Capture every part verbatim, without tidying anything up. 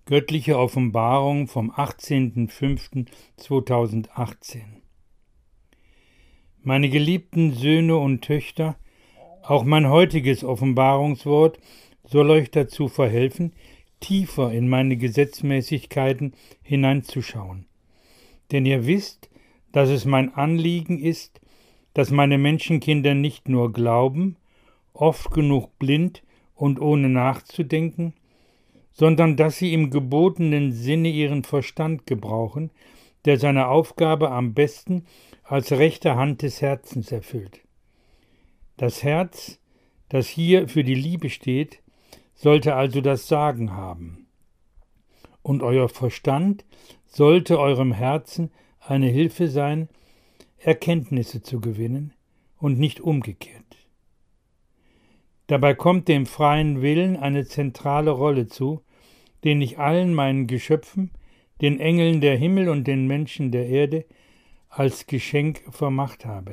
Göttliche Offenbarung vom achtzehnten fünften zweitausendachtzehn. Meine geliebten Söhne und Töchter, auch mein heutiges Offenbarungswort soll euch dazu verhelfen, tiefer in meine Gesetzmäßigkeiten hineinzuschauen. Denn ihr wisst, dass es mein Anliegen ist, dass meine Menschenkinder nicht nur glauben, oft genug blind und ohne nachzudenken, sondern dass sie im gebotenen Sinne ihren Verstand gebrauchen, der seine Aufgabe am besten als rechte Hand des Herzens erfüllt. Das Herz, das hier für die Liebe steht, sollte also das Sagen haben. Und euer Verstand sollte eurem Herzen eine Hilfe sein, Erkenntnisse zu gewinnen und nicht umgekehrt. Dabei kommt dem freien Willen eine zentrale Rolle zu, den ich allen meinen Geschöpfen, den Engeln der Himmel und den Menschen der Erde, als Geschenk vermacht habe.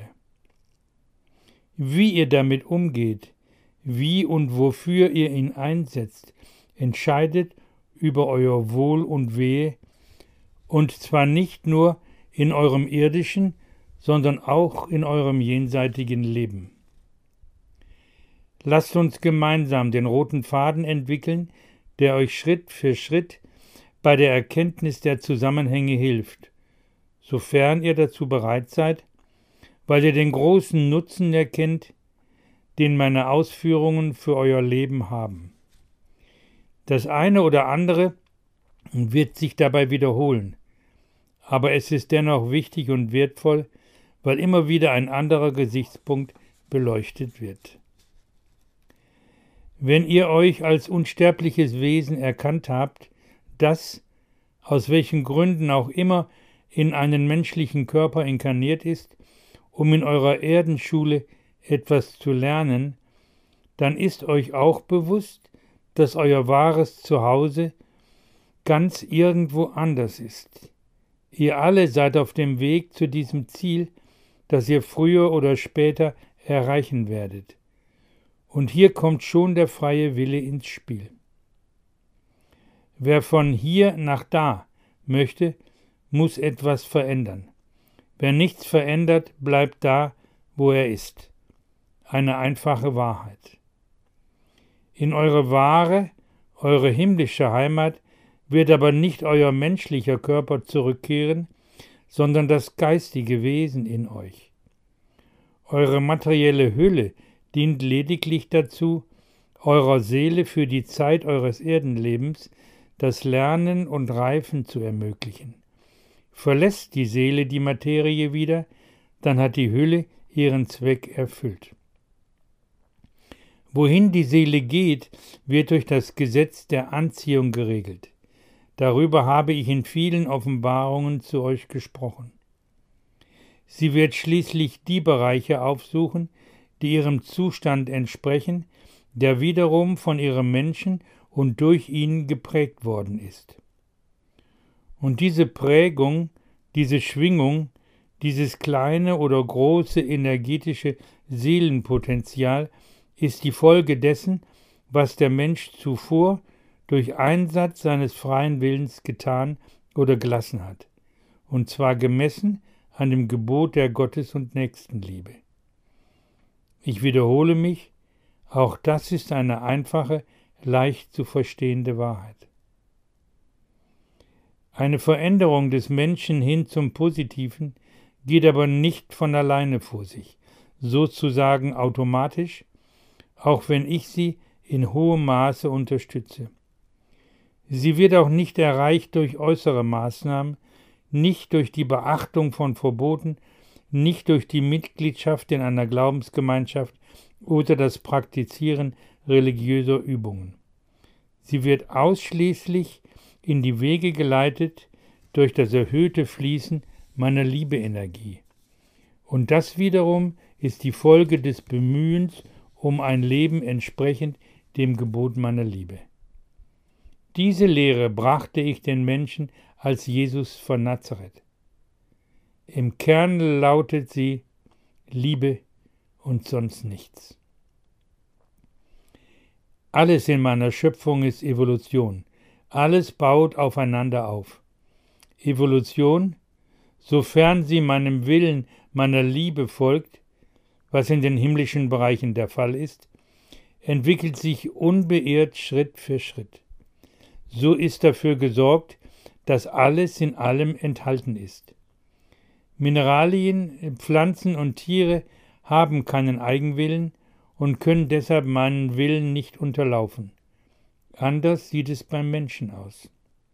Wie ihr damit umgeht, wie und wofür ihr ihn einsetzt, entscheidet über euer Wohl und Wehe, und zwar nicht nur in eurem irdischen, sondern auch in eurem jenseitigen Leben. Lasst uns gemeinsam den roten Faden entwickeln, der euch Schritt für Schritt bei der Erkenntnis der Zusammenhänge hilft, sofern ihr dazu bereit seid, weil ihr den großen Nutzen erkennt, den meine Ausführungen für euer Leben haben. Das eine oder andere wird sich dabei wiederholen, aber es ist dennoch wichtig und wertvoll, weil immer wieder ein anderer Gesichtspunkt beleuchtet wird. Wenn ihr euch als unsterbliches Wesen erkannt habt, das, aus welchen Gründen auch immer, in einen menschlichen Körper inkarniert ist, um in eurer Erdenschule etwas zu lernen, dann ist euch auch bewusst, dass euer wahres Zuhause ganz irgendwo anders ist. Ihr alle seid auf dem Weg zu diesem Ziel, das ihr früher oder später erreichen werdet. Und hier kommt schon der freie Wille ins Spiel. Wer von hier nach da möchte, muss etwas verändern. Wer nichts verändert, bleibt da, wo er ist. Eine einfache Wahrheit. In eure wahre, eure himmlische Heimat wird aber nicht euer menschlicher Körper zurückkehren, sondern das geistige Wesen in euch. Eure materielle Hülle dient lediglich dazu, eurer Seele für die Zeit eures Erdenlebens das Lernen und Reifen zu ermöglichen. Verlässt die Seele die Materie wieder, dann hat die Hülle ihren Zweck erfüllt. Wohin die Seele geht, wird durch das Gesetz der Anziehung geregelt. Darüber habe ich in vielen Offenbarungen zu euch gesprochen. Sie wird schließlich die Bereiche aufsuchen, die ihrem Zustand entsprechen, der wiederum von ihrem Menschen und durch ihn geprägt worden ist. Und diese Prägung, diese Schwingung, dieses kleine oder große energetische Seelenpotenzial ist die Folge dessen, was der Mensch zuvor durch Einsatz seines freien Willens getan oder gelassen hat, und zwar gemessen an dem Gebot der Gottes- und Nächstenliebe. Ich wiederhole mich, auch das ist eine einfache, leicht zu verstehende Wahrheit. Eine Veränderung des Menschen hin zum Positiven geht aber nicht von alleine vor sich, sozusagen automatisch, auch wenn ich sie in hohem Maße unterstütze. Sie wird auch nicht erreicht durch äußere Maßnahmen, nicht durch die Beachtung von Verboten, nicht durch die Mitgliedschaft in einer Glaubensgemeinschaft oder das Praktizieren religiöser Übungen. Sie wird ausschließlich in die Wege geleitet durch das erhöhte Fließen meiner Liebeenergie. Und das wiederum ist die Folge des Bemühens um ein Leben entsprechend dem Gebot meiner Liebe. Diese Lehre brachte ich den Menschen als Jesus von Nazareth. Im Kern lautet sie Liebe und sonst nichts. Alles in meiner Schöpfung ist Evolution, Alles baut aufeinander auf. Evolution, sofern sie meinem Willen, meiner Liebe folgt, was in den himmlischen Bereichen der Fall ist, entwickelt sich unbeirrt Schritt für Schritt. So ist dafür gesorgt, dass alles in allem enthalten ist. Mineralien, Pflanzen und Tiere haben keinen Eigenwillen und können deshalb meinen Willen nicht unterlaufen. Anders sieht es beim Menschen aus.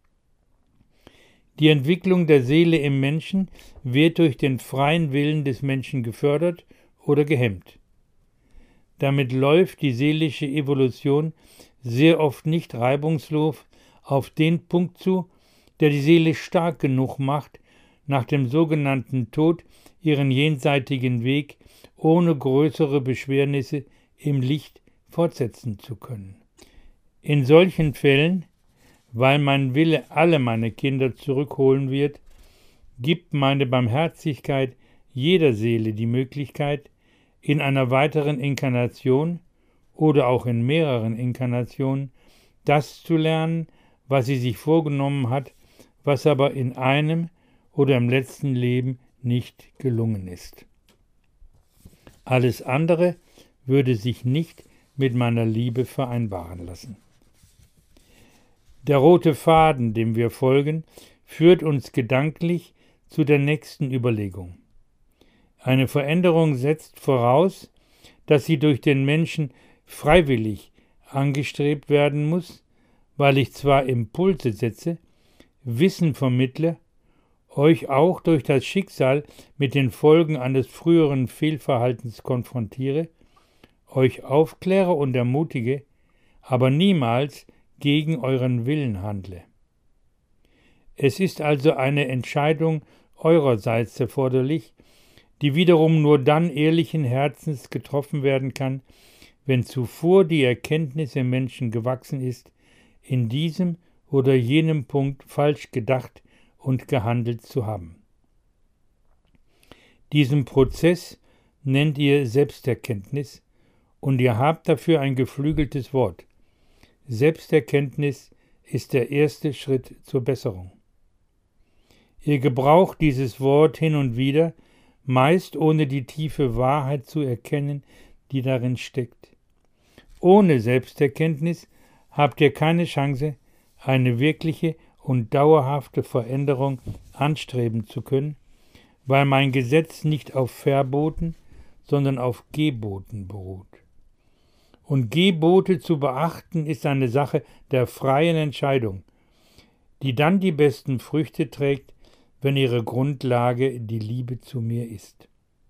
Die Entwicklung der Seele im Menschen wird durch den freien Willen des Menschen gefördert oder gehemmt. Damit läuft die seelische Evolution sehr oft nicht reibungslos auf den Punkt zu, der die Seele stark genug macht, nach dem sogenannten Tod ihren jenseitigen Weg ohne größere Beschwernisse im Licht fortsetzen zu können. In solchen Fällen, weil mein Wille alle meine Kinder zurückholen wird, gibt meine Barmherzigkeit jeder Seele die Möglichkeit, in einer weiteren Inkarnation oder auch in mehreren Inkarnationen das zu lernen, was sie sich vorgenommen hat, was aber in einem oder im letzten Leben nicht gelungen ist. Alles andere würde sich nicht mit meiner Liebe vereinbaren lassen. Der rote Faden, dem wir folgen, führt uns gedanklich zu der nächsten Überlegung. Eine Veränderung setzt voraus, dass sie durch den Menschen freiwillig angestrebt werden muss, weil ich zwar Impulse setze, Wissen vermittle, euch auch durch das Schicksal mit den Folgen eines früheren Fehlverhaltens konfrontiere, euch aufkläre und ermutige, aber niemals gegen euren Willen handle. Es ist also eine Entscheidung eurerseits erforderlich, die wiederum nur dann ehrlichen Herzens getroffen werden kann, wenn zuvor die Erkenntnis im Menschen gewachsen ist, in diesem oder jenem Punkt falsch gedacht und gehandelt zu haben. Diesen Prozess nennt ihr Selbsterkenntnis und ihr habt dafür ein geflügeltes Wort. Selbsterkenntnis ist der erste Schritt zur Besserung. Ihr gebraucht dieses Wort hin und wieder, meist ohne die tiefe Wahrheit zu erkennen, die darin steckt. Ohne Selbsterkenntnis habt ihr keine Chance, eine wirkliche und dauerhafte Veränderung anstreben zu können, weil mein Gesetz nicht auf Verboten, sondern auf Geboten beruht. Und Gebote zu beachten ist eine Sache der freien Entscheidung, die dann die besten Früchte trägt, wenn ihre Grundlage die Liebe zu mir ist.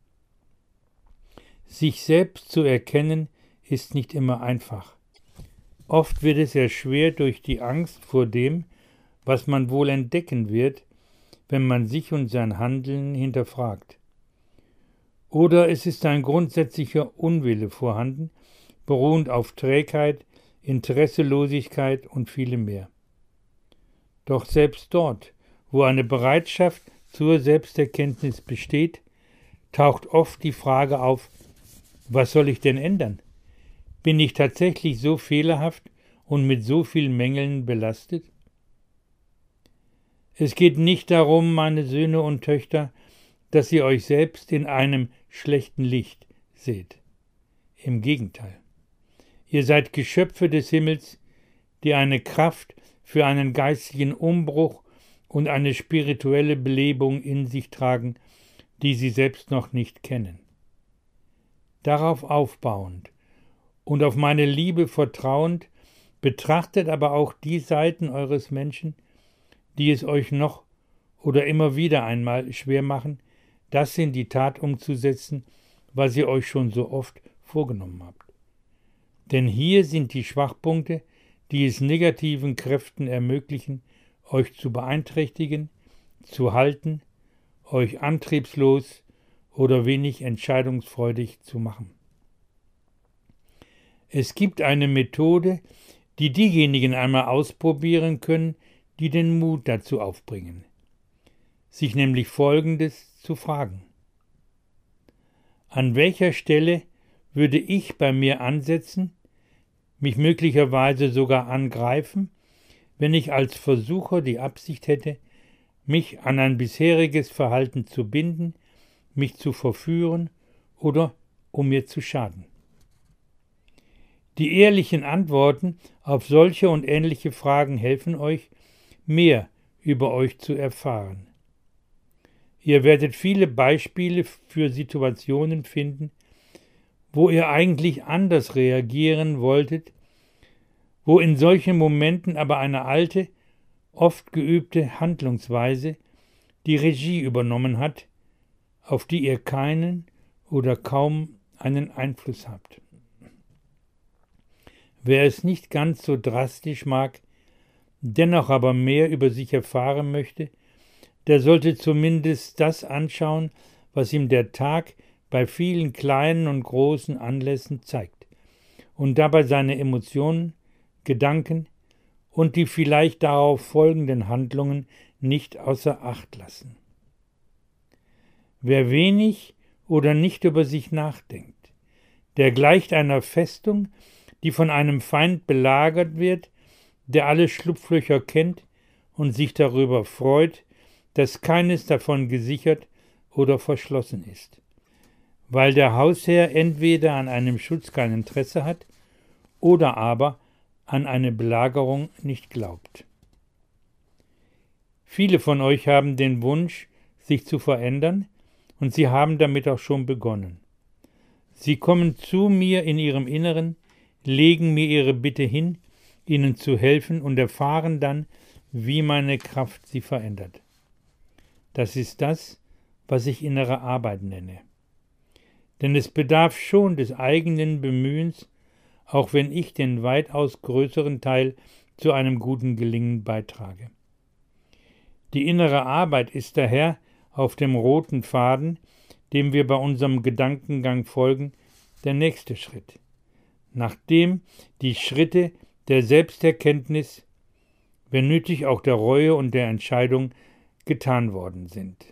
Sich selbst zu erkennen, ist nicht immer einfach. Oft wird es erschwert durch die Angst vor dem, was man wohl entdecken wird, wenn man sich und sein Handeln hinterfragt. Oder es ist ein grundsätzlicher Unwille vorhanden, beruhend auf Trägheit, Interesselosigkeit und vielem mehr. Doch selbst dort, wo eine Bereitschaft zur Selbsterkenntnis besteht, taucht oft die Frage auf, was soll ich denn ändern? Bin ich tatsächlich so fehlerhaft und mit so vielen Mängeln belastet? Es geht nicht darum, meine Söhne und Töchter, dass ihr euch selbst in einem schlechten Licht seht. Im Gegenteil. Ihr seid Geschöpfe des Himmels, die eine Kraft für einen geistigen Umbruch und eine spirituelle Belebung in sich tragen, die sie selbst noch nicht kennen. Darauf aufbauend und auf meine Liebe vertrauend, betrachtet aber auch die Seiten eures Menschen, die es euch noch oder immer wieder einmal schwer machen, das in die Tat umzusetzen, was ihr euch schon so oft vorgenommen habt. Denn hier sind die Schwachpunkte, die es negativen Kräften ermöglichen, euch zu beeinträchtigen, zu halten, euch antriebslos oder wenig entscheidungsfreudig zu machen. Es gibt eine Methode, die diejenigen einmal ausprobieren können, die den Mut dazu aufbringen, sich nämlich Folgendes zu fragen: An welcher Stelle würde ich bei mir ansetzen, mich möglicherweise sogar angreifen, wenn ich als Versucher die Absicht hätte, mich an ein bisheriges Verhalten zu binden, mich zu verführen oder um mir zu schaden. Die ehrlichen Antworten auf solche und ähnliche Fragen helfen euch, mehr über euch zu erfahren. Ihr werdet viele Beispiele für Situationen finden, wo ihr eigentlich anders reagieren wolltet, wo in solchen Momenten aber eine alte, oft geübte Handlungsweise die Regie übernommen hat, auf die ihr keinen oder kaum einen Einfluss habt. Wer es nicht ganz so drastisch mag, dennoch aber mehr über sich erfahren möchte, der sollte zumindest das anschauen, was ihm der Tag bei vielen kleinen und großen Anlässen zeigt und dabei seine Emotionen, Gedanken und die vielleicht darauf folgenden Handlungen nicht außer Acht lassen. Wer wenig oder nicht über sich nachdenkt, der gleicht einer Festung, die von einem Feind belagert wird, der alle Schlupflöcher kennt und sich darüber freut, dass keines davon gesichert oder verschlossen ist, weil der Hausherr entweder an einem Schutz kein Interesse hat oder aber an eine Belagerung nicht glaubt. Viele von euch haben den Wunsch, sich zu verändern, und sie haben damit auch schon begonnen. Sie kommen zu mir in ihrem Inneren, legen mir ihre Bitte hin, ihnen zu helfen und erfahren dann, wie meine Kraft sie verändert. Das ist das, was ich innere Arbeit nenne. Denn es bedarf schon des eigenen Bemühens, auch wenn ich den weitaus größeren Teil zu einem guten Gelingen beitrage. Die innere Arbeit ist daher auf dem roten Faden, dem wir bei unserem Gedankengang folgen, der nächste Schritt. Nachdem die Schritte der Selbsterkenntnis, wenn nötig auch der Reue und der Entscheidung, getan worden sind.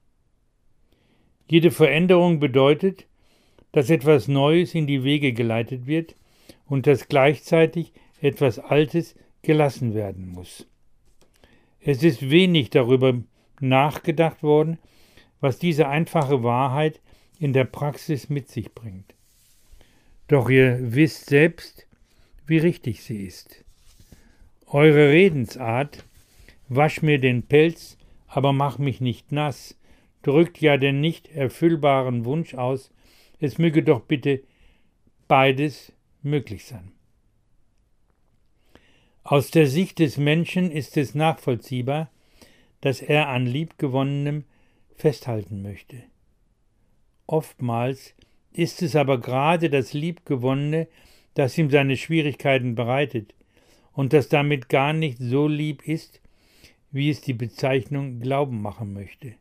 Jede Veränderung bedeutet, dass etwas Neues in die Wege geleitet wird und dass gleichzeitig etwas Altes gelassen werden muss. Es ist wenig darüber nachgedacht worden, was diese einfache Wahrheit in der Praxis mit sich bringt. Doch ihr wisst selbst, wie richtig sie ist. Eure Redensart, wasch mir den Pelz, aber mach mich nicht nass, drückt ja den nicht erfüllbaren Wunsch aus, es möge doch bitte beides möglich sein. Aus der Sicht des Menschen ist es nachvollziehbar, dass er an Liebgewonnenem festhalten möchte. Oftmals ist es aber gerade das Liebgewonnene, das ihm seine Schwierigkeiten bereitet und das damit gar nicht so lieb ist, wie es die Bezeichnung Glauben machen möchte.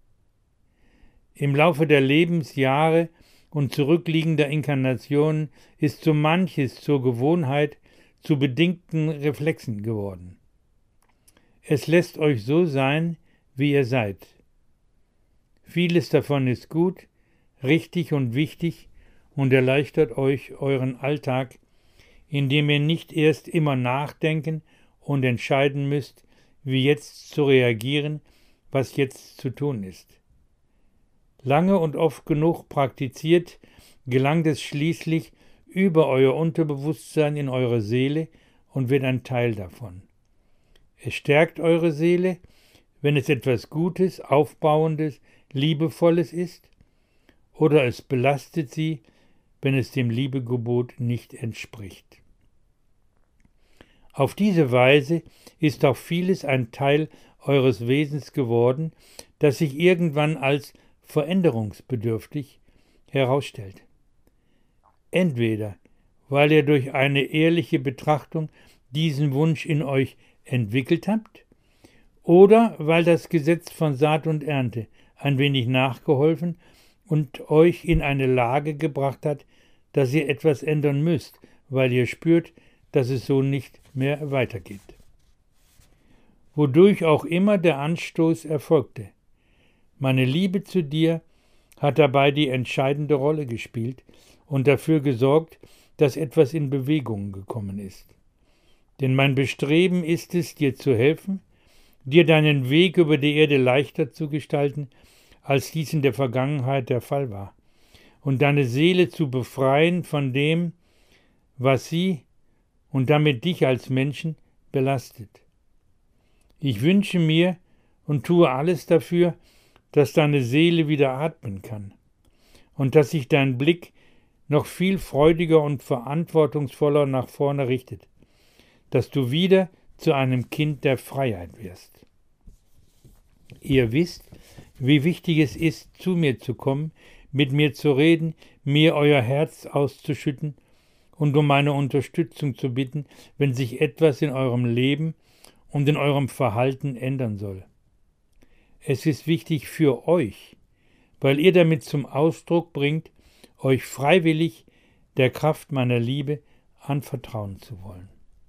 Im Laufe der Lebensjahre und zurückliegender Inkarnationen ist so manches zur Gewohnheit, zu bedingten Reflexen geworden. Es lässt euch so sein, wie ihr seid. Vieles davon ist gut, richtig und wichtig und erleichtert euch euren Alltag, indem ihr nicht erst immer nachdenken und entscheiden müsst, wie jetzt zu reagieren, was jetzt zu tun ist. Lange und oft genug praktiziert, gelangt es schließlich über euer Unterbewusstsein in eure Seele und wird ein Teil davon. Es stärkt eure Seele, wenn es etwas Gutes, Aufbauendes, Liebevolles ist, oder es belastet sie, wenn es dem Liebegebot nicht entspricht. Auf diese Weise ist auch vieles ein Teil eures Wesens geworden, das sich irgendwann als veränderungsbedürftig herausstellt. Entweder, weil ihr durch eine ehrliche Betrachtung diesen Wunsch in euch entwickelt habt, oder weil das Gesetz von Saat und Ernte ein wenig nachgeholfen und euch in eine Lage gebracht hat, dass ihr etwas ändern müsst, weil ihr spürt, dass es so nicht mehr weitergeht. Wodurch auch immer der Anstoß erfolgte. Meine Liebe zu dir hat dabei die entscheidende Rolle gespielt und dafür gesorgt, dass etwas in Bewegung gekommen ist. Denn mein Bestreben ist es, dir zu helfen, dir deinen Weg über die Erde leichter zu gestalten, als dies in der Vergangenheit der Fall war, und deine Seele zu befreien von dem, was sie und damit dich als Menschen belastet. Ich wünsche mir und tue alles dafür, dass deine Seele wieder atmen kann und dass sich dein Blick noch viel freudiger und verantwortungsvoller nach vorne richtet, dass du wieder zu einem Kind der Freiheit wirst. Ihr wisst, wie wichtig es ist, zu mir zu kommen, mit mir zu reden, mir euer Herz auszuschütten und um meine Unterstützung zu bitten, wenn sich etwas in eurem Leben und in eurem Verhalten ändern soll. Es ist wichtig für euch, weil ihr damit zum Ausdruck bringt, euch freiwillig der Kraft meiner Liebe anvertrauen zu wollen.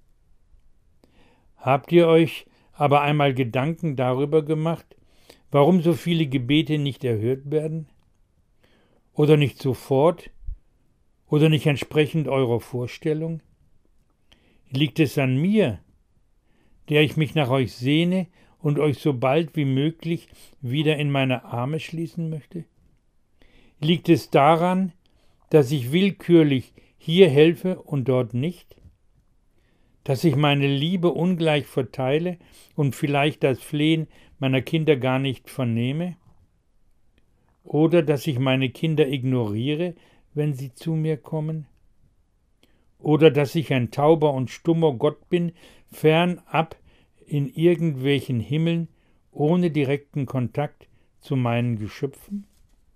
Habt ihr euch aber einmal Gedanken darüber gemacht, warum so viele Gebete nicht erhört werden? Oder nicht sofort? Oder nicht entsprechend eurer Vorstellung? Liegt es an mir, der ich mich nach euch sehne und euch so bald wie möglich wieder in meine Arme schließen möchte? Liegt es daran, dass ich willkürlich hier helfe und dort nicht? Dass ich meine Liebe ungleich verteile und vielleicht das Flehen meiner Kinder gar nicht vernehme? Oder dass ich meine Kinder ignoriere, wenn sie zu mir kommen? Oder dass ich ein tauber und stummer Gott bin, fernab in irgendwelchen Himmeln, ohne direkten Kontakt zu meinen Geschöpfen?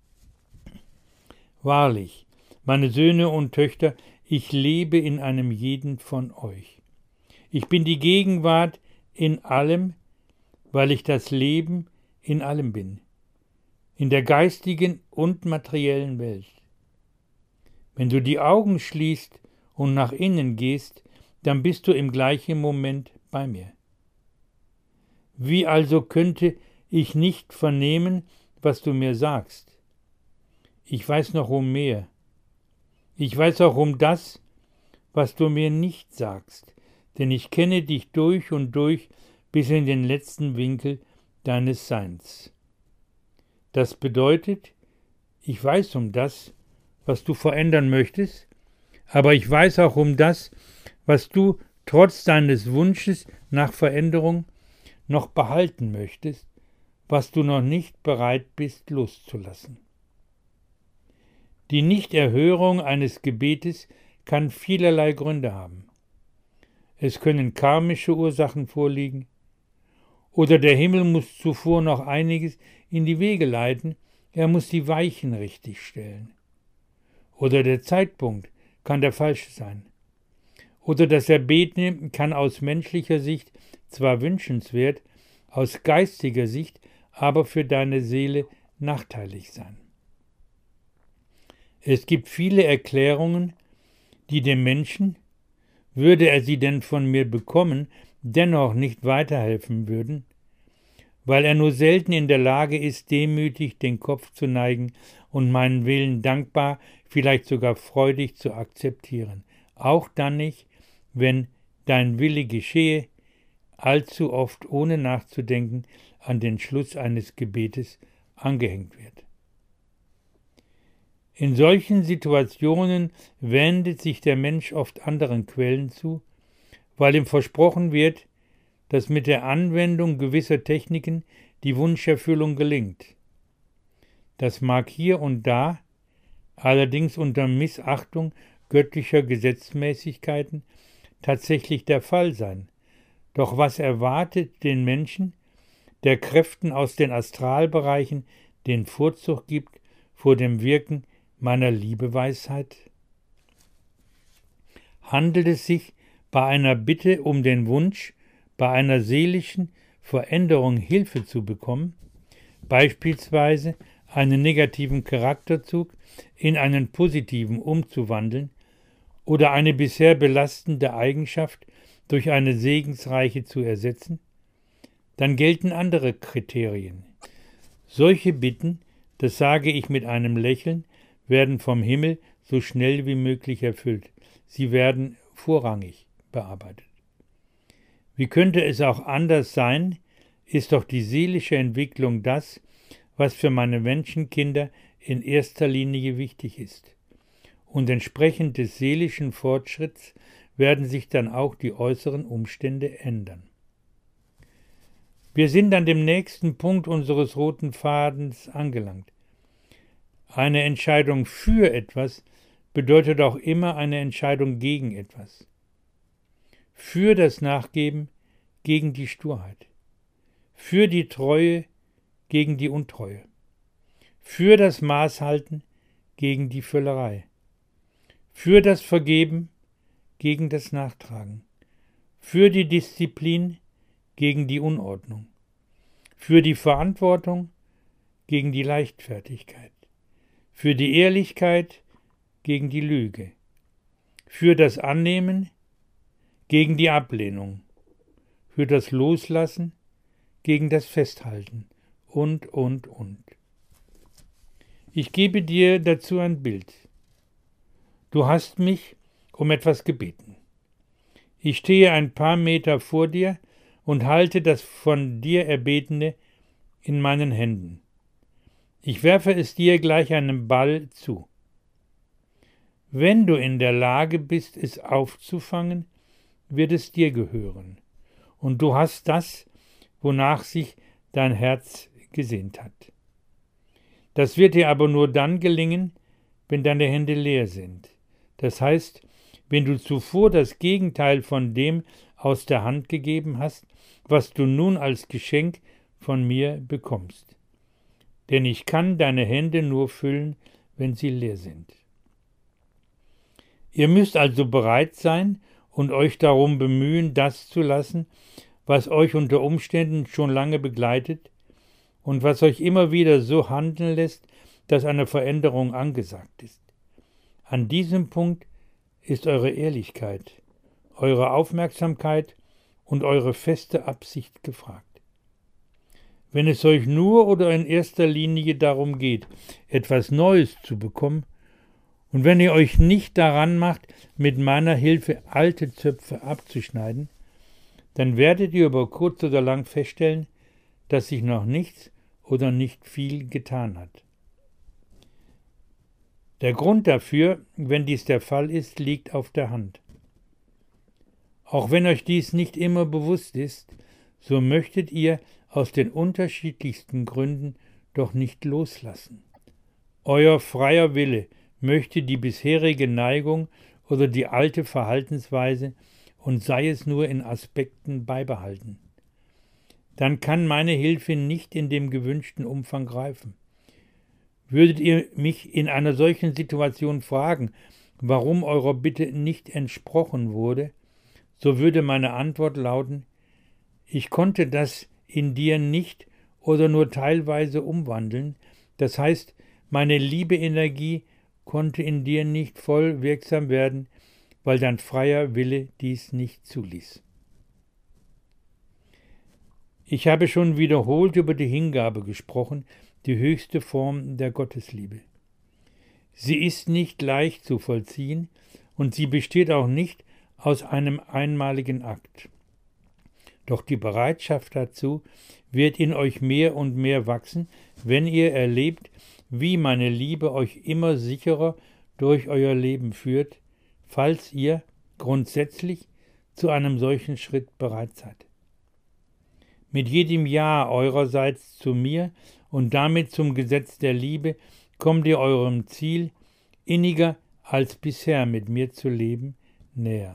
Wahrlich, meine Söhne und Töchter, ich lebe in einem jeden von euch. Ich bin die Gegenwart in allem, weil ich das Leben in allem bin, in der geistigen und materiellen Welt. Wenn du die Augen schließt und nach innen gehst, dann bist du im gleichen Moment bei mir. Wie also könnte ich nicht vernehmen, was du mir sagst? Ich weiß noch um mehr. Ich weiß auch um das, was du mir nicht sagst, denn ich kenne dich durch und durch bis in den letzten Winkel deines Seins. Das bedeutet, ich weiß um das, was du verändern möchtest, aber ich weiß auch um das, was du trotz deines Wunsches nach Veränderung noch behalten möchtest, was du noch nicht bereit bist loszulassen. Die Nichterhörung eines Gebetes kann vielerlei Gründe haben. Es können karmische Ursachen vorliegen, oder der Himmel muss zuvor noch einiges in die Wege leiten, er muss die Weichen richtig stellen. Oder der Zeitpunkt kann der falsche sein. Oder das Erbetene kann aus menschlicher Sicht zwar wünschenswert, aus geistiger Sicht aber für deine Seele nachteilig sein. Es gibt viele Erklärungen, die dem Menschen, würde er sie denn von mir bekommen, dennoch nicht weiterhelfen würden, weil er nur selten in der Lage ist, demütig den Kopf zu neigen und meinen Willen dankbar, vielleicht sogar freudig zu akzeptieren. Auch dann nicht, wenn dein Wille geschehe, allzu oft ohne nachzudenken an den Schluss eines Gebetes angehängt wird. In solchen Situationen wendet sich der Mensch oft anderen Quellen zu, weil ihm versprochen wird, dass mit der Anwendung gewisser Techniken die Wunscherfüllung gelingt. Das mag hier und da, allerdings unter Missachtung göttlicher Gesetzmäßigkeiten, tatsächlich der Fall sein. Doch was erwartet den Menschen, der Kräften aus den Astralbereichen den Vorzug gibt vor dem Wirken meiner Liebeweisheit? Handelt es sich bei einer Bitte um den Wunsch, bei einer seelischen Veränderung Hilfe zu bekommen, beispielsweise einen negativen Charakterzug in einen positiven umzuwandeln oder eine bisher belastende Eigenschaft durch eine segensreiche zu ersetzen, dann gelten andere Kriterien. Solche Bitten, das sage ich mit einem Lächeln, werden vom Himmel so schnell wie möglich erfüllt. Sie werden vorrangig bearbeitet. Wie könnte es auch anders sein, ist doch die seelische Entwicklung das, was für meine Menschenkinder in erster Linie wichtig ist. Und entsprechend des seelischen Fortschritts werden sich dann auch die äußeren Umstände ändern. Wir sind an dem nächsten Punkt unseres roten Fadens angelangt. Eine Entscheidung für etwas bedeutet auch immer eine Entscheidung gegen etwas. Für das Nachgeben gegen die Sturheit. Für die Treue gegen die Untreue. Für das Maßhalten gegen die Völlerei. Für das Vergeben gegen das Nachtragen. Für die Disziplin gegen die Unordnung. Für die Verantwortung gegen die Leichtfertigkeit. Für die Ehrlichkeit gegen die Lüge. Für das Annehmen gegen die Ablehnung. Für das Loslassen gegen das Festhalten. Und, und, und. Ich gebe dir dazu ein Bild. Du hast mich um etwas gebeten. Ich stehe ein paar Meter vor dir und halte das von dir Erbetene in meinen Händen. Ich werfe es dir gleich einem Ball zu. Wenn du in der Lage bist, es aufzufangen, wird es dir gehören. Und du hast das, wonach sich dein Herz gesehnt hat. Das wird dir aber nur dann gelingen, wenn deine Hände leer sind. Das heißt, wenn du zuvor das Gegenteil von dem aus der Hand gegeben hast, was du nun als Geschenk von mir bekommst. Denn ich kann deine Hände nur füllen, wenn sie leer sind. Ihr müsst also bereit sein und euch darum bemühen, das zu lassen, was euch unter Umständen schon lange begleitet und was euch immer wieder so handeln lässt, dass eine Veränderung angesagt ist. An diesem Punkt ist eure Ehrlichkeit, eure Aufmerksamkeit und eure feste Absicht gefragt. Wenn es euch nur oder in erster Linie darum geht, etwas Neues zu bekommen, und wenn ihr euch nicht daran macht, mit meiner Hilfe alte Zöpfe abzuschneiden, dann werdet ihr über kurz oder lang feststellen, dass sich noch nichts oder nicht viel getan hat. Der Grund dafür, wenn dies der Fall ist, liegt auf der Hand. Auch wenn euch dies nicht immer bewusst ist, so möchtet ihr aus den unterschiedlichsten Gründen doch nicht loslassen. Euer freier Wille möchte die bisherige Neigung oder die alte Verhaltensweise und sei es nur in Aspekten beibehalten. Dann kann meine Hilfe nicht in dem gewünschten Umfang greifen. Würdet ihr mich in einer solchen Situation fragen, warum eurer Bitte nicht entsprochen wurde, so würde meine Antwort lauten: Ich konnte das in dir nicht oder nur teilweise umwandeln, das heißt, meine Liebe-Energie konnte in dir nicht voll wirksam werden, weil dein freier Wille dies nicht zuließ. Ich habe schon wiederholt über die Hingabe gesprochen, die höchste Form der Gottesliebe. Sie ist nicht leicht zu vollziehen und sie besteht auch nicht aus einem einmaligen Akt. Doch die Bereitschaft dazu wird in euch mehr und mehr wachsen, wenn ihr erlebt, wie meine Liebe euch immer sicherer durch euer Leben führt, falls ihr grundsätzlich zu einem solchen Schritt bereit seid. Mit jedem Ja eurerseits zu mir und damit zum Gesetz der Liebe kommt ihr eurem Ziel, inniger als bisher mit mir zu leben, näher.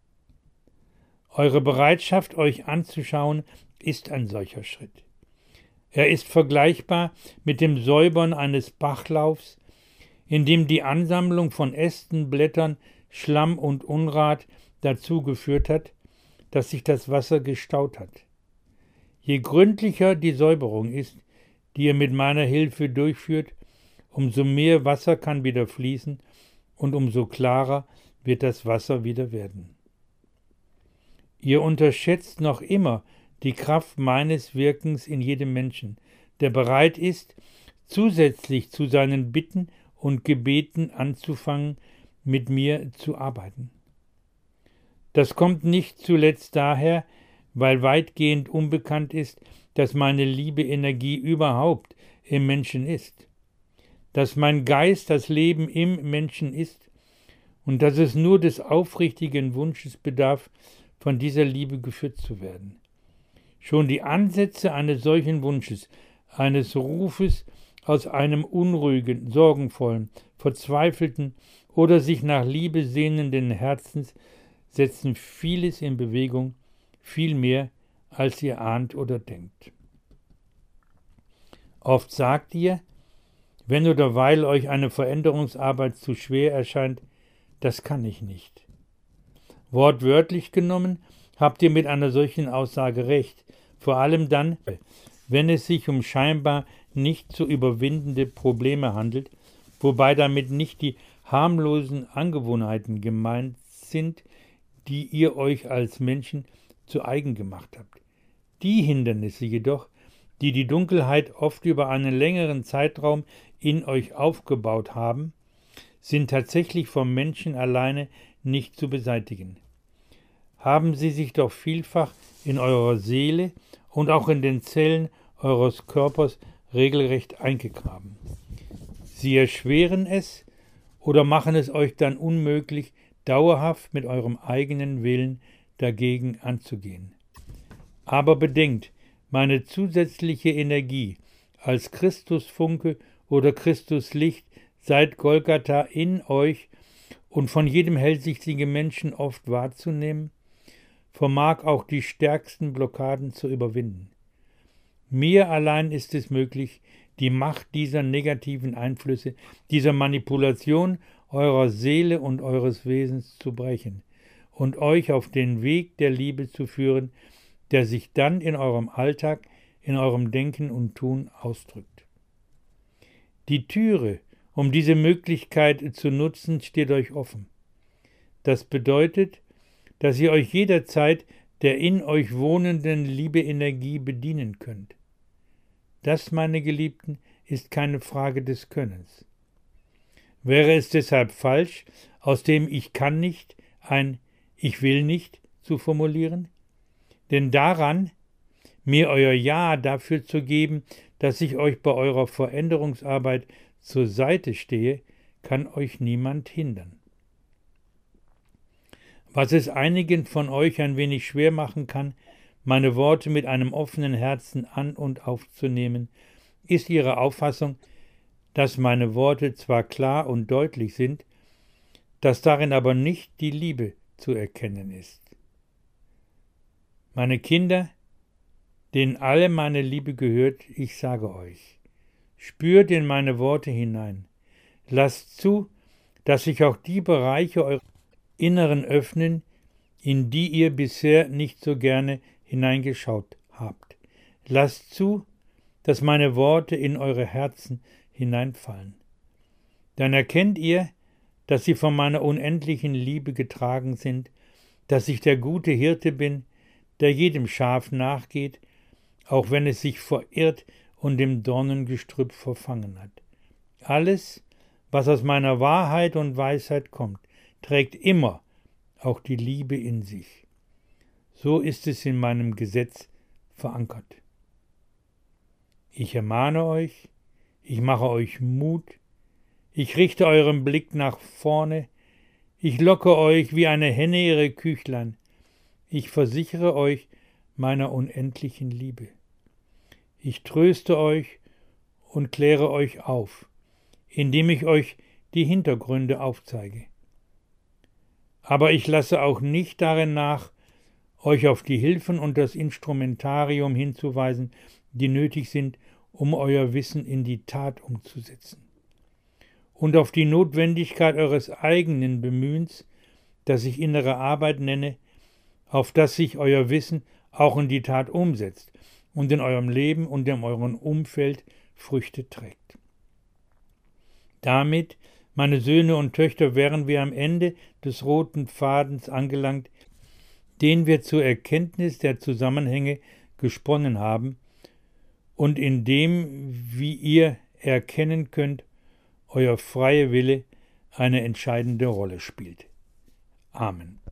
Eure Bereitschaft, euch anzuschauen, ist ein solcher Schritt. Er ist vergleichbar mit dem Säubern eines Bachlaufs, in dem die Ansammlung von Ästen, Blättern, Schlamm und Unrat dazu geführt hat, dass sich das Wasser gestaut hat. Je gründlicher die Säuberung ist, die ihr mit meiner Hilfe durchführt, umso mehr Wasser kann wieder fließen und umso klarer wird das Wasser wieder werden. Ihr unterschätzt noch immer die Kraft meines Wirkens in jedem Menschen, der bereit ist, zusätzlich zu seinen Bitten und Gebeten anzufangen, mit mir zu arbeiten. Das kommt nicht zuletzt daher, weil weitgehend unbekannt ist, dass meine Liebe-Energie überhaupt im Menschen ist, dass mein Geist das Leben im Menschen ist und dass es nur des aufrichtigen Wunsches bedarf, von dieser Liebe geführt zu werden. Schon die Ansätze eines solchen Wunsches, eines Rufes aus einem unruhigen, sorgenvollen, verzweifelten oder sich nach Liebe sehnenden Herzens setzen vieles in Bewegung, viel mehr, als ihr ahnt oder denkt. Oft sagt ihr, wenn oder weil euch eine Veränderungsarbeit zu schwer erscheint, das kann ich nicht. Wortwörtlich genommen habt ihr mit einer solchen Aussage recht, vor allem dann, wenn es sich um scheinbar nicht zu überwindende Probleme handelt, wobei damit nicht die harmlosen Angewohnheiten gemeint sind, die ihr euch als Menschen zu eigen gemacht habt. Die Hindernisse jedoch, die die Dunkelheit oft über einen längeren Zeitraum in euch aufgebaut haben, sind tatsächlich vom Menschen alleine nicht zu beseitigen. Haben sie sich doch vielfach in eurer Seele und auch in den Zellen eures Körpers regelrecht eingegraben. Sie erschweren es oder machen es euch dann unmöglich, dauerhaft mit eurem eigenen Willen dagegen anzugehen. Aber bedenkt, meine zusätzliche Energie als Christusfunke oder Christuslicht seit Golgatha in euch und von jedem hellsichtigen Menschen oft wahrzunehmen, vermag auch die stärksten Blockaden zu überwinden. Mir allein ist es möglich, die Macht dieser negativen Einflüsse, dieser Manipulation eurer Seele und eures Wesens zu brechen und euch auf den Weg der Liebe zu führen, der sich dann in eurem Alltag, in eurem Denken und Tun ausdrückt. Die Türe, um diese Möglichkeit zu nutzen, steht euch offen. Das bedeutet, dass ihr euch jederzeit der in euch wohnenden Liebe-Energie bedienen könnt. Das, meine Geliebten, ist keine Frage des Könnens. Wäre es deshalb falsch, aus dem Ich kann nicht ein Ich will nicht zu formulieren? Denn daran, mir euer Ja dafür zu geben, dass ich euch bei eurer Veränderungsarbeit zur Seite stehe, kann euch niemand hindern. Was es einigen von euch ein wenig schwer machen kann, meine Worte mit einem offenen Herzen an- und aufzunehmen, ist ihre Auffassung, dass meine Worte zwar klar und deutlich sind, dass darin aber nicht die Liebe zu erkennen ist. Meine Kinder, denen alle meine Liebe gehört, ich sage euch, spürt in meine Worte hinein, lasst zu, dass sich auch die Bereiche eurer Inneren öffnen, in die ihr bisher nicht so gerne hineingeschaut habt. Lasst zu, dass meine Worte in eure Herzen hineinfallen. Dann erkennt ihr, dass sie von meiner unendlichen Liebe getragen sind, dass ich der gute Hirte bin, der jedem Schaf nachgeht, auch wenn es sich verirrt und im Dornengestrüpp verfangen hat. Alles, was aus meiner Wahrheit und Weisheit kommt, trägt immer auch die Liebe in sich. So ist es in meinem Gesetz verankert. Ich ermahne euch, ich mache euch Mut, ich richte euren Blick nach vorne, ich locke euch wie eine Henne ihre Küchlein, ich versichere euch meiner unendlichen Liebe. Ich tröste euch und kläre euch auf, indem ich euch die Hintergründe aufzeige. Aber ich lasse auch nicht darin nach, euch auf die Hilfen und das Instrumentarium hinzuweisen, die nötig sind, um euer Wissen in die Tat umzusetzen. Und auf die Notwendigkeit eures eigenen Bemühens, das ich innere Arbeit nenne, auf das sich euer Wissen auch in die Tat umsetzt und in eurem Leben und in eurem Umfeld Früchte trägt. Damit, meine Söhne und Töchter, wären wir am Ende des roten Fadens angelangt, den wir zur Erkenntnis der Zusammenhänge gesponnen haben und in dem, wie ihr erkennen könnt, euer freier Wille eine entscheidende Rolle spielt. Amen.